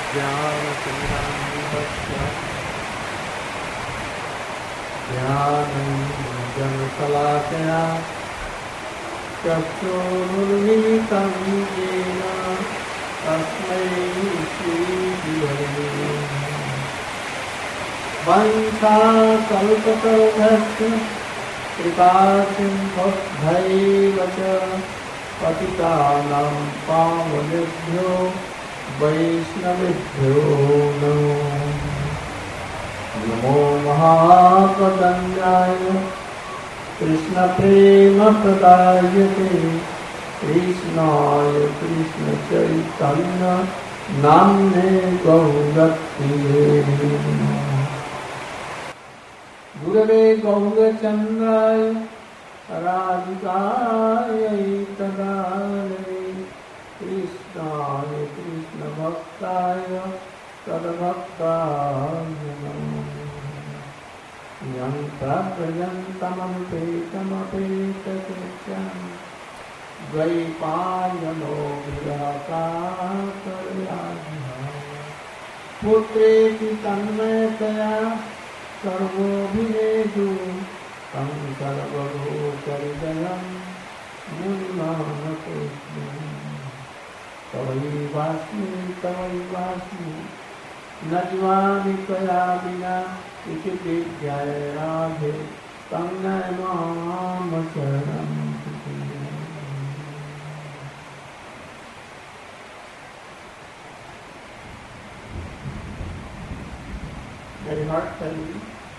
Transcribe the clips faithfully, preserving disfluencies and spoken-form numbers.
ज्ञानचन्द्रान्वितस्य ज्ञानञ्जनशलाकया चक्षुरुन्मीलितं येन तस्मै श्रीगुरवे वंशाकल्पतरुभ्यश्च कृपासिन्धुभ्यैव च पतितानां पावनेभ्यो वैष्णवेभ्यो नमो नमो महापतञ्जाय कृष्णप्रेमप्रदायते कृष्णाय कृष्णचैतन्य नाम्ने गौरक्तिये गुरवे गौरचन्द्राय राधिकायै तदालये कृष्णाय कृष्णभक्ताय तद्भक्ताय नमः यं प्रव्रजन्तमनुपेतमपेतकृत्यं द्वैपायनो विरहकातर्याः पुत्रेति तन्मयतया सर्वोऽभिनेषु तं सर्वभूतहृदयं मुनिमानतोऽस्मि तवैवास्मि तवैवास्मि न जीवामि त्वया विना इति विज्ञाय राधे तं नमाम शरणं Very heartfelt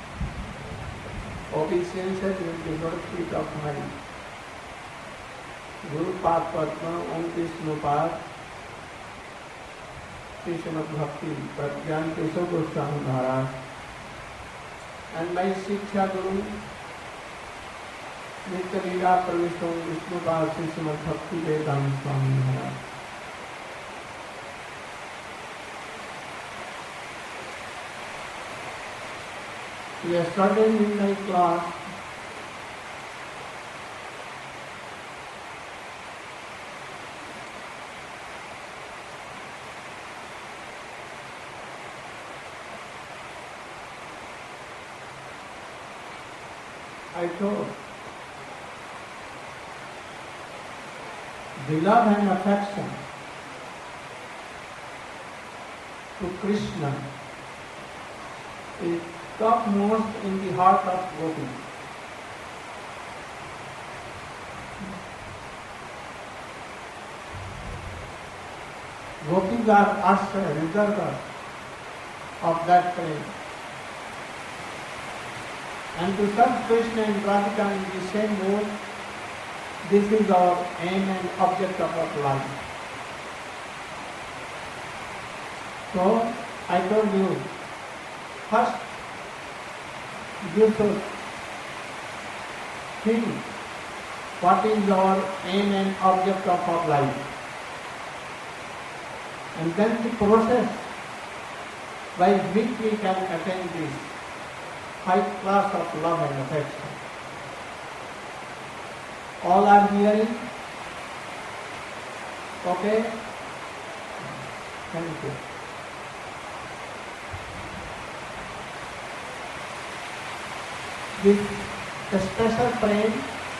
obeisances with the worship of my Guru Pad Padma Om Krishna Pad Sri Srimad Bhakti Pradyan Keshav Goswami Maharaj and my Shiksha Guru Nitya Leela Parvishtam Vishnu Pad Sri Srimad Bhakti Vedanta Swami Maharaj. We are starting midnight class. I told the love and affection to Krishna is topmost in the heart of gopis. Gopis are ashray, reservoirs of that flame. And to serve Krishna and Radhika in the same mode, this is our aim and object of our life. So, I told you, first you should think what is our aim and object of our life. And then the process by which we can attain this high class of love and affection. All are hearing? Okay? Thank you. This special praying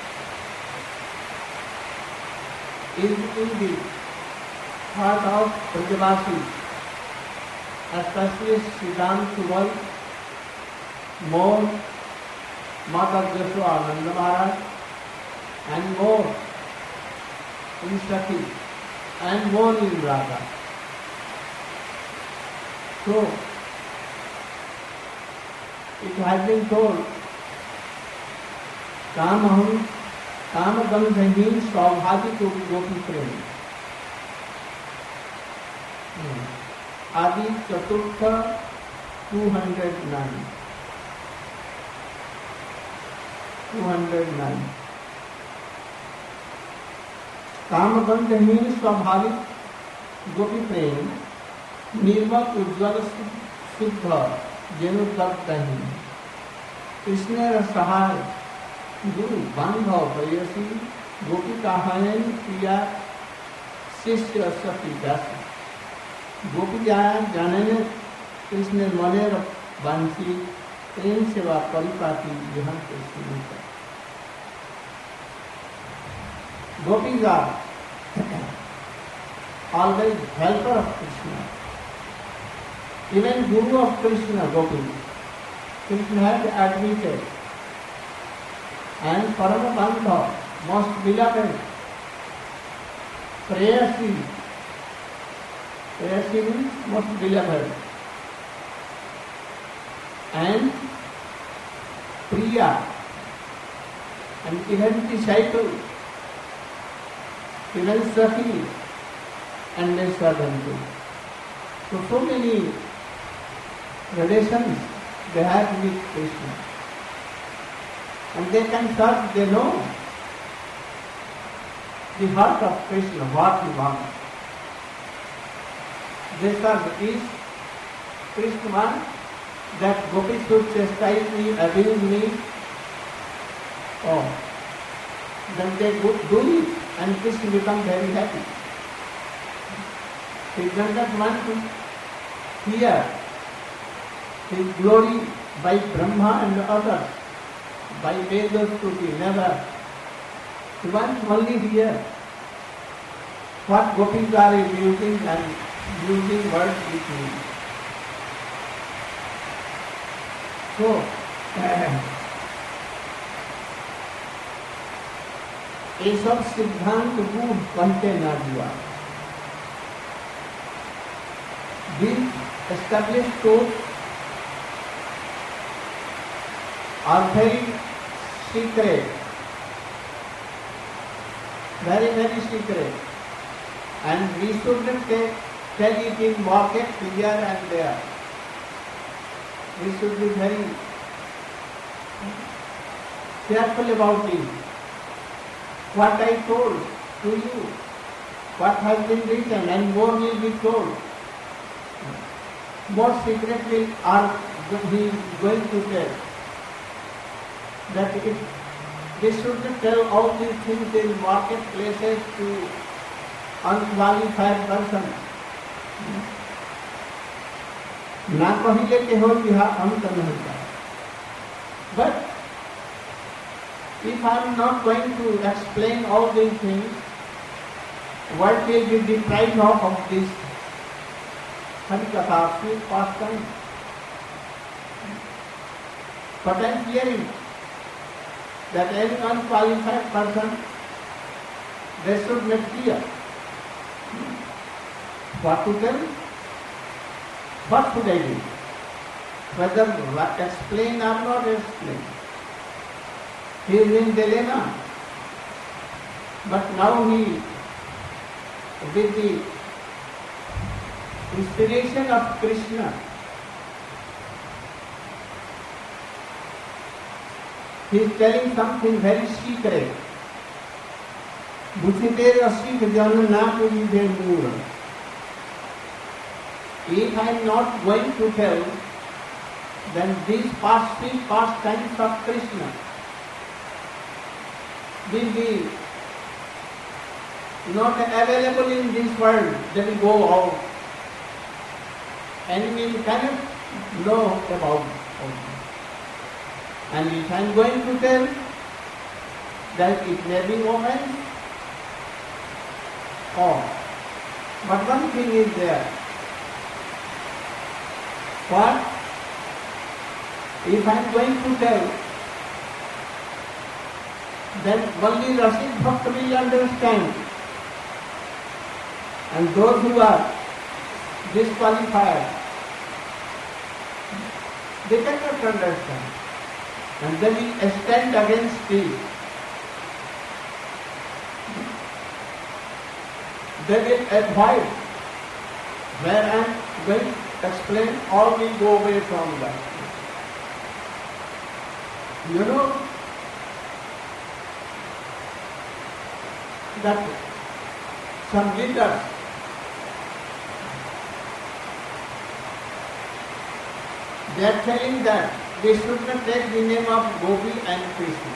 is in the heart of Brajavasi, especially Siddhanta Suval, more Mata Jaswananda Maharaj, and more in Sati, and more in Radha. So, it has been told, Kamaham, Kamagandhahin Swabhati to Gopi Prem. Adi Chaturtha two hundred nine. two hundred nine. Kamagandhahin Swabhati Gopi Prem Nirmal Ujjwal Siddha Jenudabdahin. Krishna Sahai Guru Bandhav Prayasi Gopi Kahayan Priya Sishya Sati Dasi. गोपी जाने कृष्ण मने बांसी प्रेम सेवा परिपाटी यहाँ कृष्ण का gopis are always helper of Krishna. Even Guru of Krishna, Gopi, Krishna had admitted. And Paramabandha, most beloved, Prayasi, Prayasi means most beloved, and Priya, and even disciple, even Sakhi, and their servant too. So, so many relations they have with Krishna. And they can serve, they know the heart of Krishna, what he wants. They serve is Krishna wants that Gopi should chastise me, abuse me. Oh, then they do it and Krishna becomes very happy. He does not want to hear his glory by Brahma and others, by Vedas Shruti, never. He wants only hear what gopis are using and using words with me. So, ये सब सिद्धांत रूप कहते ना जुआ. These established truths are very secret, very very secret, and we shouldn't tell it in market here and there. We should be very careful about it. What I told to you, what has been written, and more will be told. More secretly are he going to tell. That if they shouldn't tell all these things in marketplaces to unqualified person. ना कहिले के हो यह अंत नहीं होता. But if I am not going to explain all these things, world will be deprived of, of this Harikatha, sweet pastime. But I am hearing that any unqualified person, they should not hear. What to tell? What should I do? Whether explain or not explain. He is in dilemma. But now he, with the inspiration of Krishna, he is telling something very secret. Buchite rasik jana na pujide moor. If I am not going to tell, then these past three pastimes of Krishna will be not available in this world. They will go out, and we cannot know about them. And if I am going to tell, that it may be offense. Oh, but one thing is there. What? If I am going to tell, then only Rasik Bhakta will understand. And those who are disqualified, they cannot understand. And they will stand against it. They will avoid. Where I am going to explain, all will go away from that. You know that some leaders they are telling that they should not take the name of Gopi and Krishna.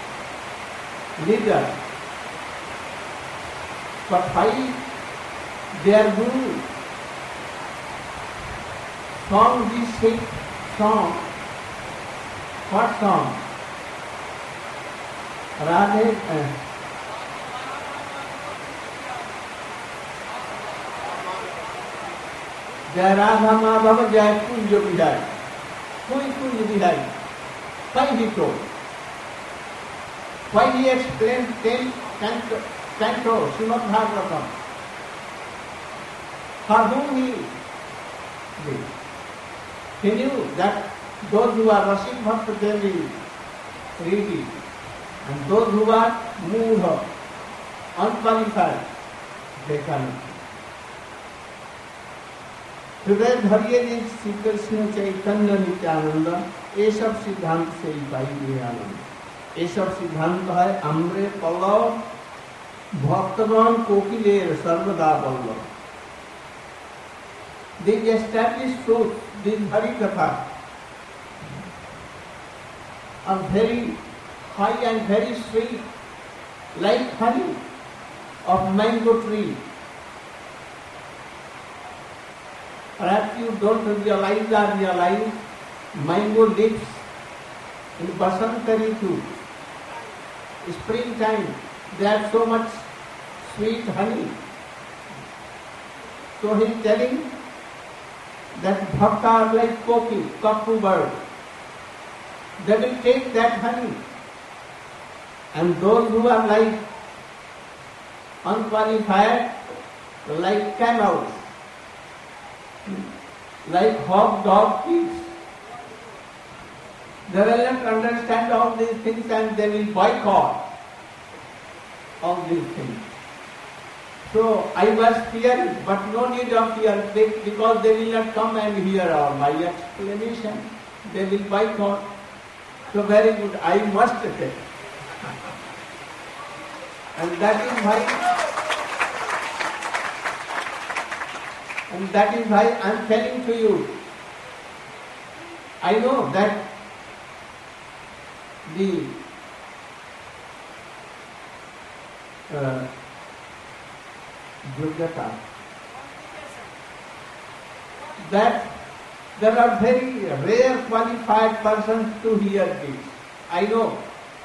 Leader. But why their Guru song this same song. What song? Radhe. Uh, Jai Radha Madhava Jai Kunja Vihari. Who is Kunja Vihari? Why he told? Why he explained ten canto, canto Srimad Bhagavatam? For whom he did? He knew that those who are Rasik Bhakta they will read it, and those who are Moodha, unqualified, they cannot. हृदय धरिए जी श्री कृष्ण चैतन्य नित्यानंद, ये सब सिद्धांत से ही पाई गई आनंद। ये सब सिद्धांत है अम्रे पल्लव भक्तगण कोकिलेर सर्वदा Pallav. These established truths, this Hari Katha, are very high and very sweet, like honey of mango tree. Perhaps you don't realize or realize mango leaves in Basanta Ritu, springtime, they have so much sweet honey. So he is telling that bhakta are like koki, cuckoo bird. They will take that honey. And those who are like unqualified, like camels, like hog, dog, pigs, they will not understand all these things and they will boycott all these things. So I was fearing, but no need of fear because they will not come and hear all my explanation. They will boycott. So very good, I must take. And that is why And that is why I am telling to you, I know that the uh, Yogyata, that there are very rare qualified persons to hear this. I know.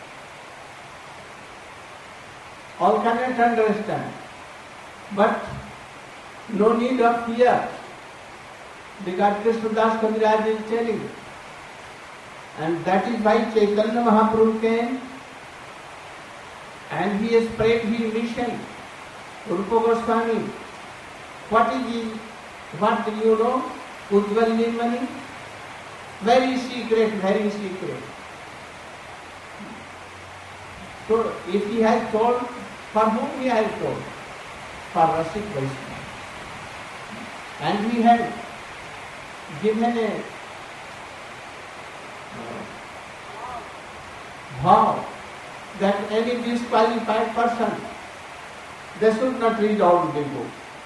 All cannot understand. But no need of fear, because Krishnadas Kaviraj is telling. And that is why Chaitanya Mahaprabhu came and he spread his mission. Rupa Goswami, what is he, what do you know? Ujjwal Nirmani? Very secret, very secret. So if he has told, for whom he has told? For Rasik Vaishnava. And he had given a vow that any disqualified person, they should not read all the book.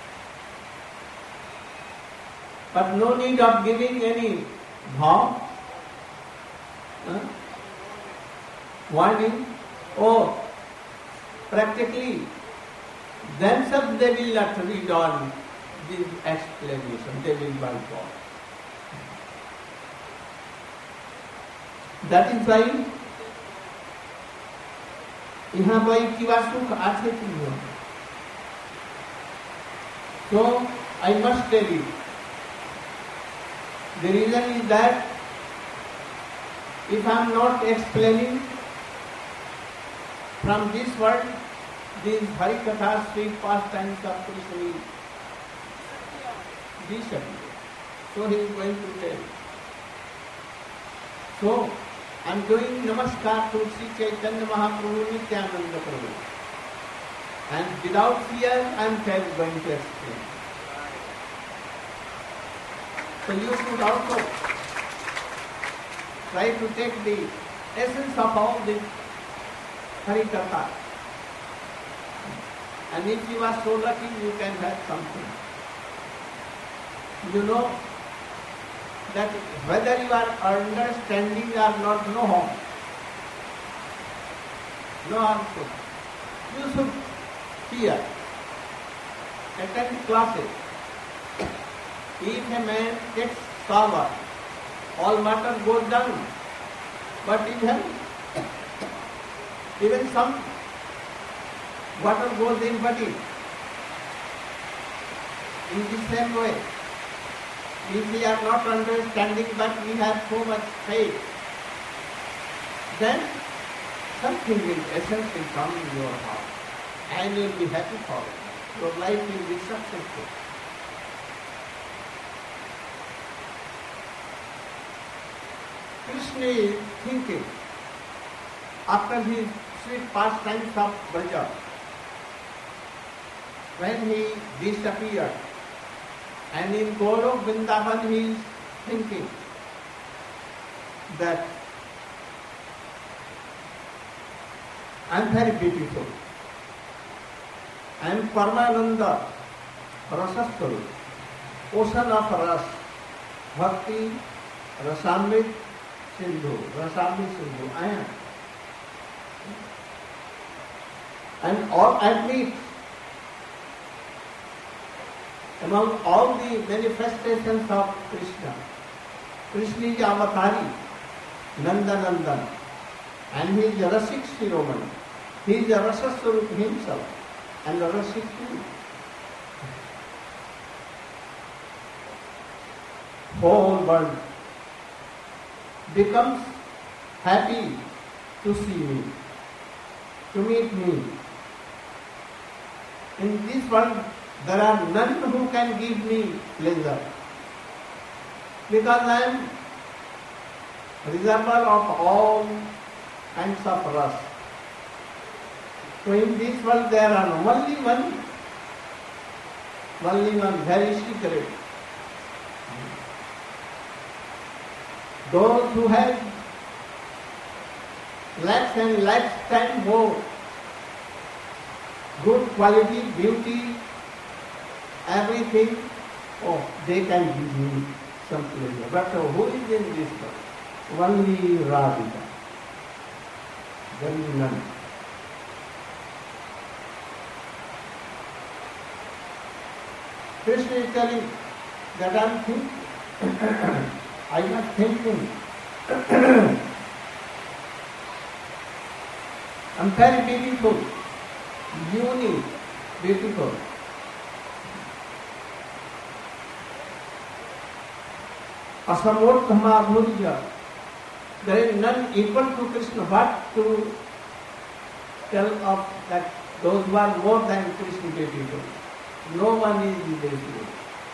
But no need of giving any vow, huh? warning, or practically themselves they will not read all this explanation, they will boycott. That is why यहाँ पर किवा सुख आछे कि नहीं। So I must tell you, the reason is that if I am not explaining from this world these Hari Kathas, sweet pastimes of Krishna will disappear. So he is going to tell. So I am doing namaskar to Sri Chaitanya Mahaprabhu Nityananda Prabhu. And without fear I am going to explain. So you should also try to take the essence of all the Hari Katha. And if you are so lucky, you can have something. You know that whether you are understanding or not, no harm. No harm. You should fear. attend classes. If a man takes shower, all matter goes down. But even, even some water goes in body. In the same way, if we are not understanding but we have so much faith, then something will essentially come in your heart and you will be happy for it. Your life will be successful. Krishna is thinking after his sweet pastimes of Braja, when he disappeared, and in Gaurav Vrindavan he is thinking that I am very beautiful. I am Paramananda, Rasaswarup, ocean of Ras, Bhakti, Rasamrit, Sindhu, Rasamrit Sindhu, I am. And all admit, among all the manifestations of Krishna, Krishna is Avatari, Nanda Nandan, and he is a Rasik Shiromani. He is a Rasaswarup himself, and a Rasik too. Whole world becomes happy to see me, to meet me. In this world, there are none who can give me pleasure, because I am reservoir of all kinds of rasa. So in this world there are only one, only one very secret. Those who have lakhs and lakhs times more good quality, beauty, everything, oh, they can give me some pleasure. But uh, who is in this world? Only Radhika. Only none. Krishna is telling that I am thinking, I was thinking, I am very beautiful, unique, beautiful. Asamurtha madhurya. There is none equal to Krishna. What to tell of that those who are more than Krishna beautiful? No one is beautiful.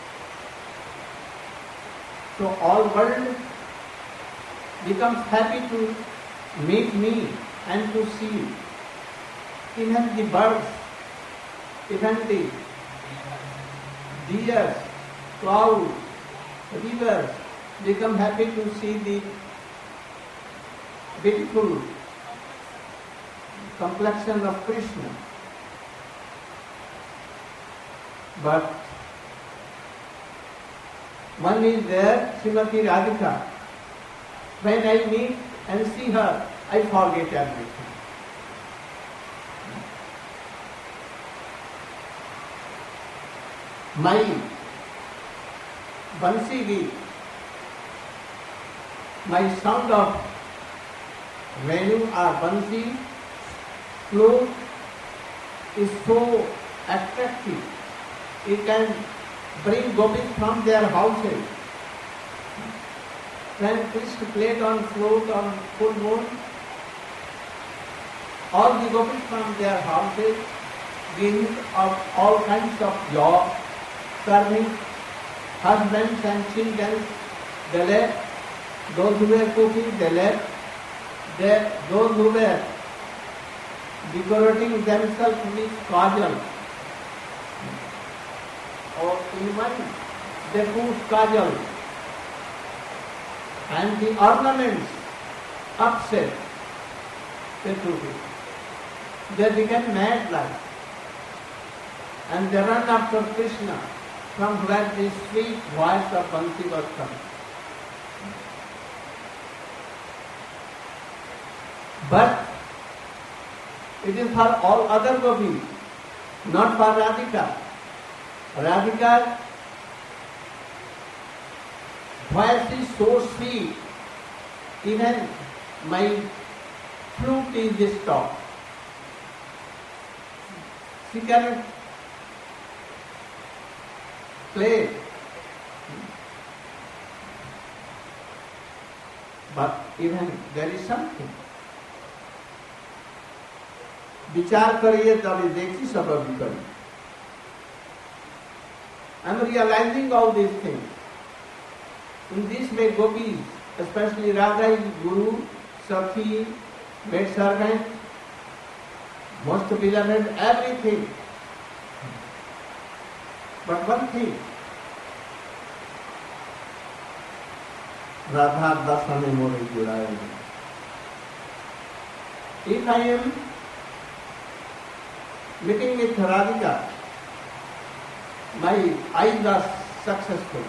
So all world becomes happy to meet me and to see. Even the birds, even the deers, clouds, rivers become happy to see the beautiful complexion of Krishna. But one is there, Srimati Radhika. When I meet and see her, I forget everything. My Bansi Geet, my sound of Venu or Bansi flute is so attractive. It can bring gopis from their houses. When Krishna played on flute on full moon, all the gopis from their houses giving of all kinds of job, serving husbands and children, they left. Those who were cooking, they left. They, those who were decorating themselves with kajal, or in one, they put kajal, and the ornaments upset, they took it. They became mad like, and they ran after Krishna, from where the sweet voice of Bansi was coming. But it is for all other gopis, not for Radhika. Radhika's voice is so sweet, even my flute is stopped. She cannot play. But even there is something. विचार करिए तभी देखिए सबब करिए. I am realizing all these things. In this way, gopis, especially Radha, is Guru, Sakhi, maid servant, most beloved, everything. But one thing, Radha Dasane More Juraya. If I am meeting with Radhika, my eyes are successful.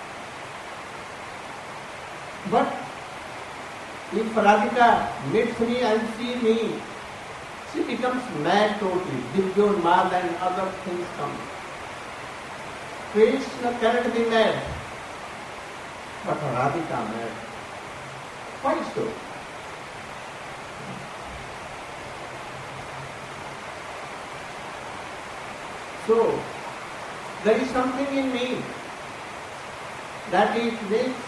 But if Radhika meets me and sees me, she becomes mad totally. Divyonmad and other things come. Krishna cannot be mad, but Radhika mad. Why so? So, there is something in me that it makes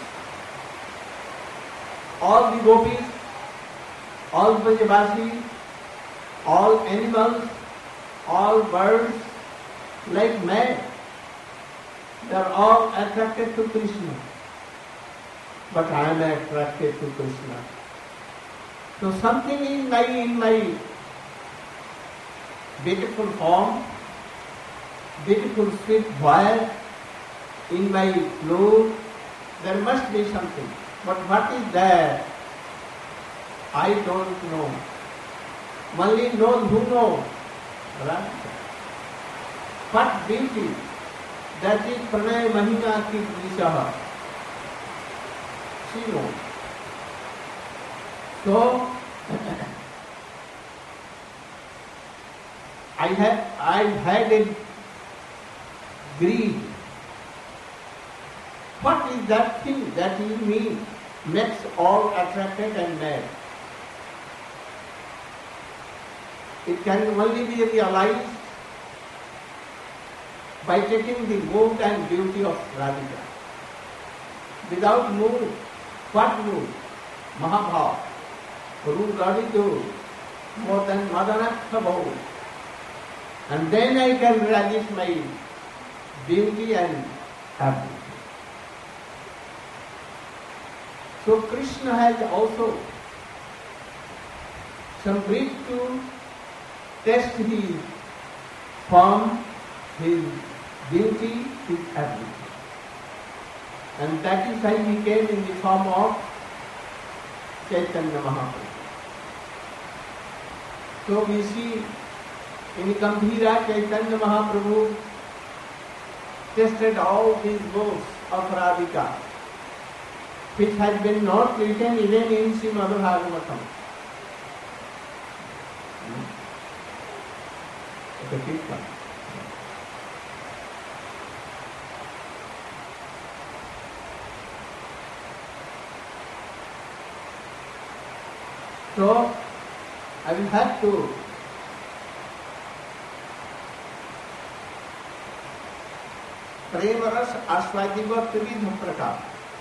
all the gopis, all Brajavasi, all animals, all birds, like mad. They are all attracted to Krishna. But I am attracted to Krishna. So something in my, in my beautiful form, beautiful sweet voice, in my flute, there must be something. But what is there? I don't know. Only knows who knows. Right? What beauty! That is Pranay Mahina ki Vishaha. She knows. So, I had, I had a greed. What is that thing that in me makes all attracted and mad? It can only be realized by taking the mood and beauty of Radhika. Without mood, what mood? Mahabhav. Rudaridu, more than Madanatha Bhav. And then I can relish my beauty and happiness. So Krishna has also some wish to test his form, his beauty, his ability. And that is why he came in the form of Chaitanya Mahaprabhu. So we see in Gambhira, Chaitanya Mahaprabhu tested all these modes of Radhika, which has been not written even in Srimad Bhagavatam. The fifth one. So, I will have to प्रेम रस आस्वादी व त्रिविध प्रकार.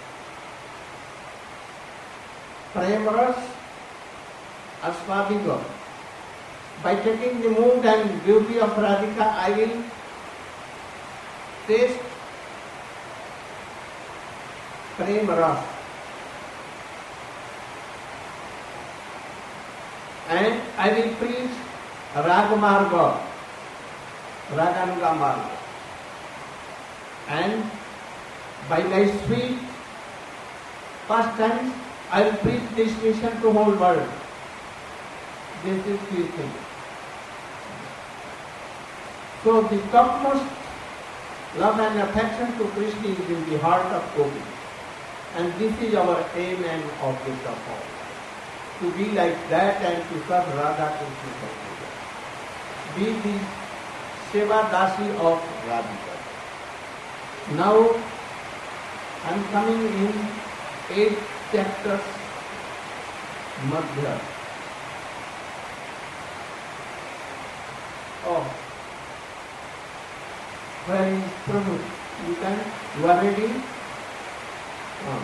प्रेम रस आस्वादी व. By taking the mood and beauty of Radhika, I will taste prem ras. And I will preach Ragamarga, Raganuga Marga. And by my sweet pastimes, I will preach this mission to whole world. This is the thing. So the topmost love and affection to Krishna is in the heart of Gopi. And this is our aim and object of all. To be like that and to serve Radha Krishna. Be the Seva Dasi of Radhika. Now I am coming in eight chapters Madhya. Oh, where is Prabhu? You can, you are ready? Oh.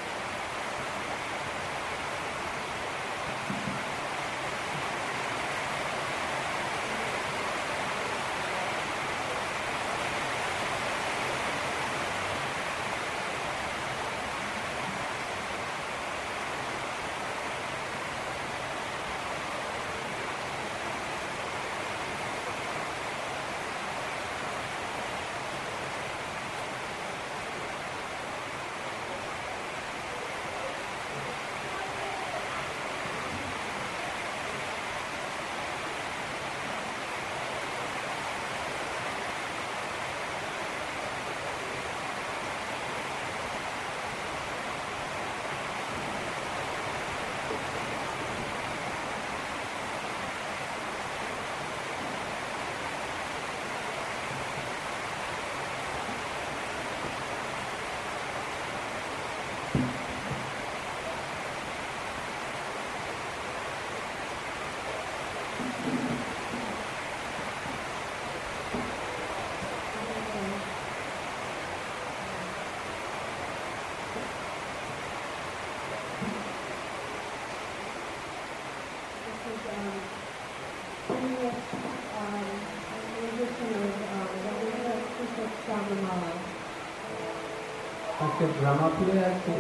আজকে drama play আছে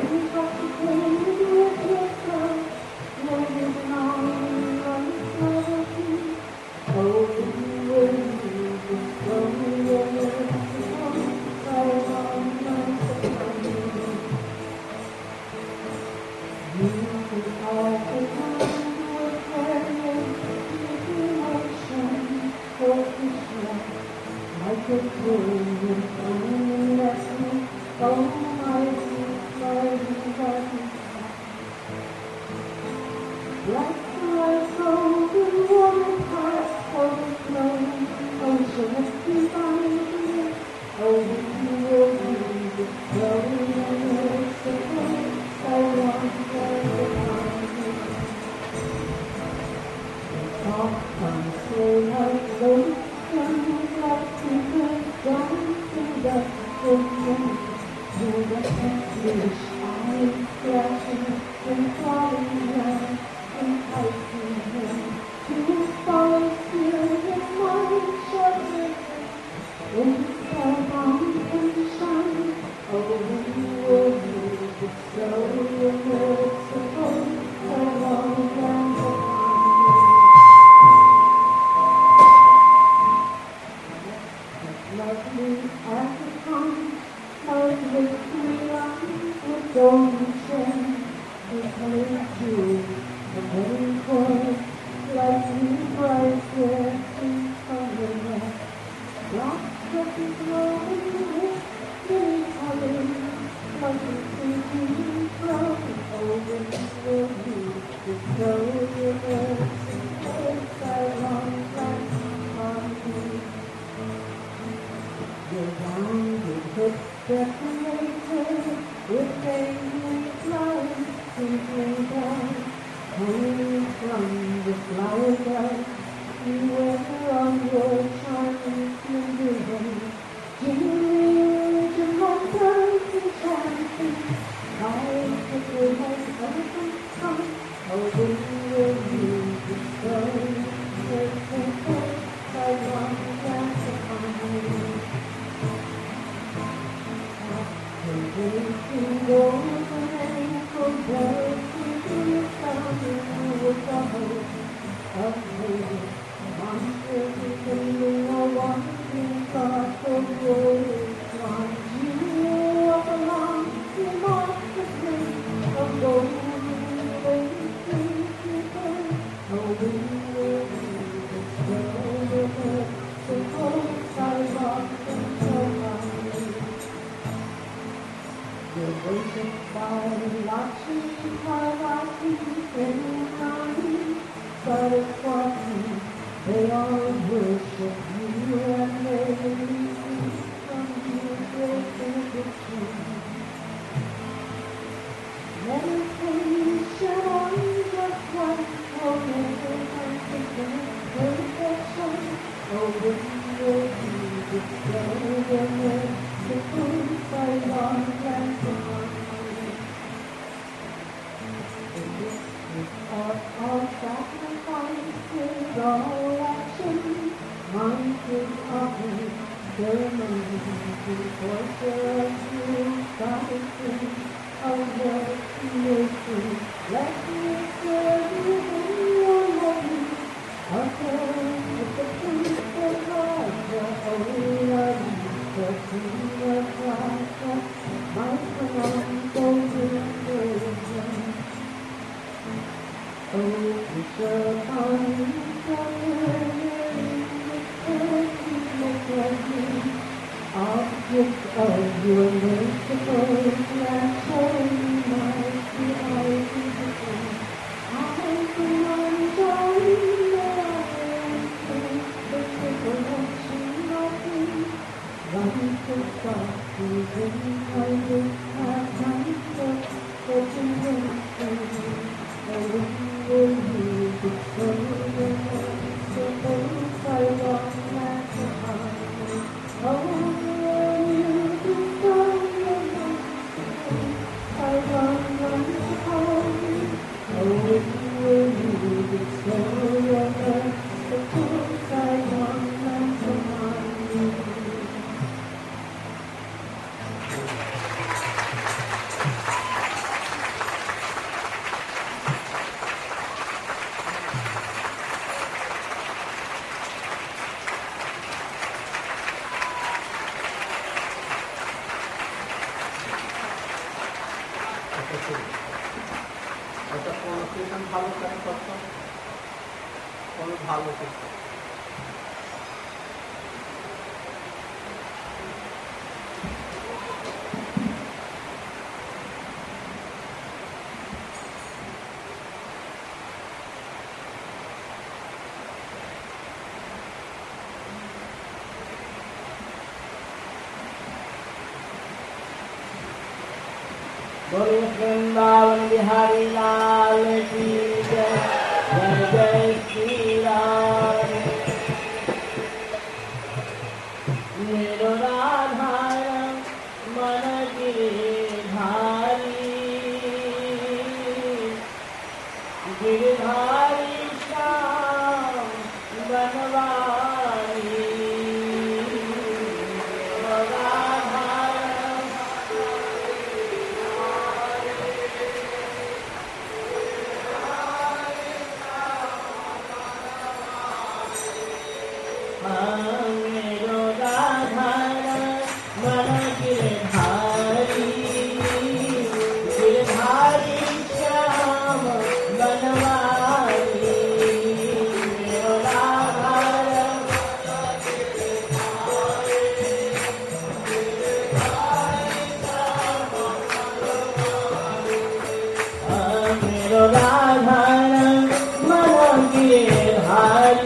Oh, बोले वृंदावन बिहारी लाल की जय, जय जय श्री राम। मेरो राधा मन गिरधारी, गिरधारी श्याम बनवारी। मेरो राधा मन गिरधारी, गिरधारी श्याम बनवारी। मेरो राधा मेरो राधा मन Girdhari,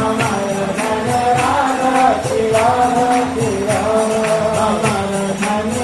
Hare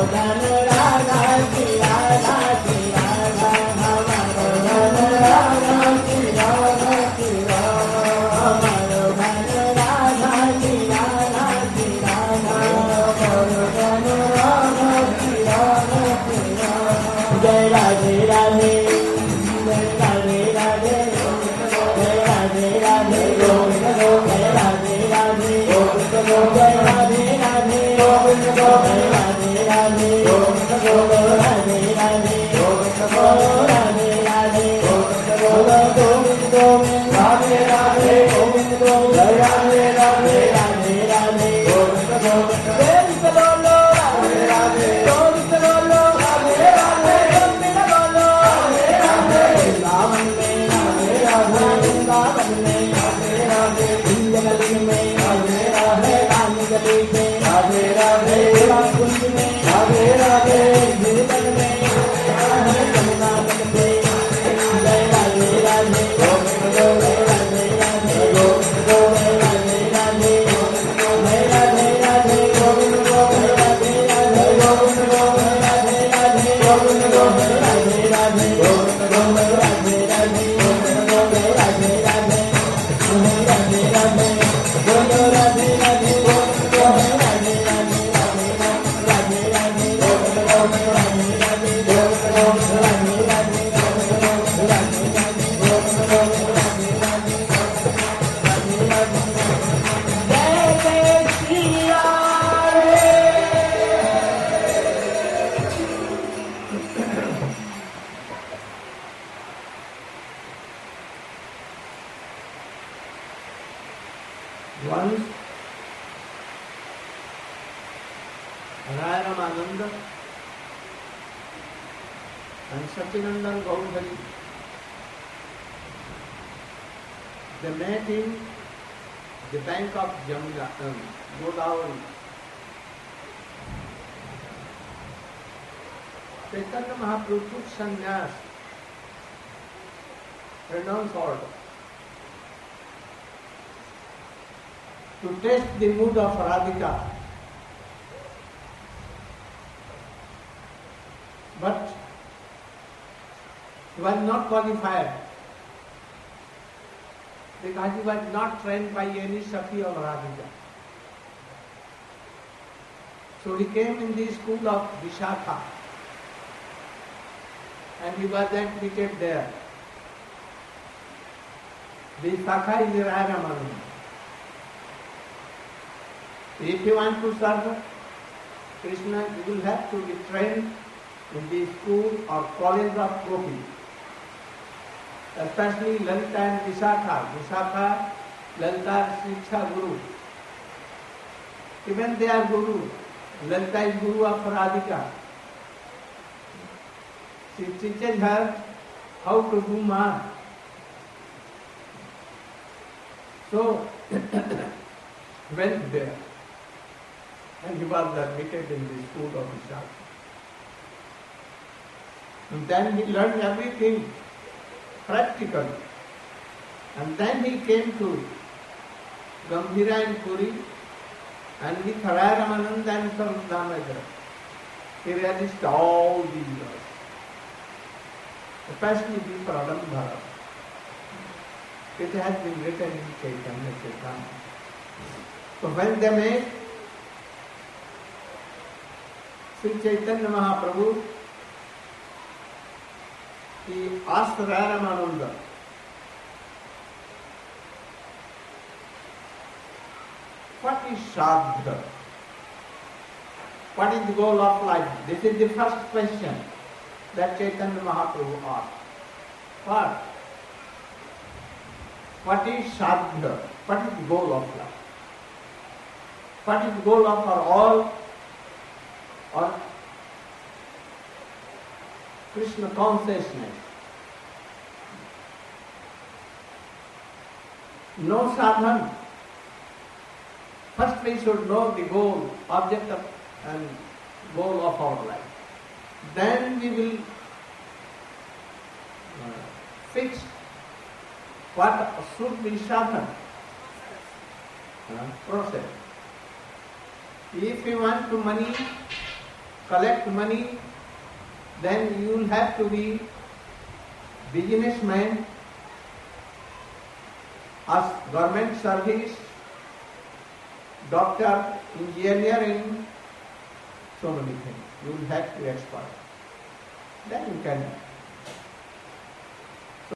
Once Raya Ramananda and Satyanandan Gaudhari, they met in the bank of Jamuna, um, Godavari. Chaitanya Mahaprabhu took sannyas, renounced order, to test the mood of Radhika. But he was not qualified because he was not trained by any Sakhi of Radhika. So he came in the school of Vishakha and he was admitted there. Vishakha is Raya Ramananda. If you want to serve Krishna, you will have to be trained in the school or college of Gopi, especially Lalita and Vishakha. Vishakha, Lalita is Shiksha Guru. Even they are Guru. Lalita is Guru of Radhika. She teaches her how to do man. So, went there. And he was admitted in the school of Vishakha. And then he learned everything practically. And then he came to Gambhira and Puri, and with Raya Ramananda and Swarup Damodara, he realized all these laws, especially the Pradambhara. It has been written in Chaitanya Chaitanya. So when they met, Sri Chaitanya Mahaprabhu, he asked Raya Ramananda, what is Shraddha? What is the goal of life? This is the first question that Chaitanya Mahaprabhu asked. What? What is Shraddha? What is the goal of life? What is the goal of our all or Krishna consciousness? No sadhana. First we should know the goal, object of, and goal of our life. Then we will uh, fix what should be sadhana uh, process. If we want to money, collect money, then you will have to be businessman, as government service, doctor, engineering, so many things. You will have to expert. Then you can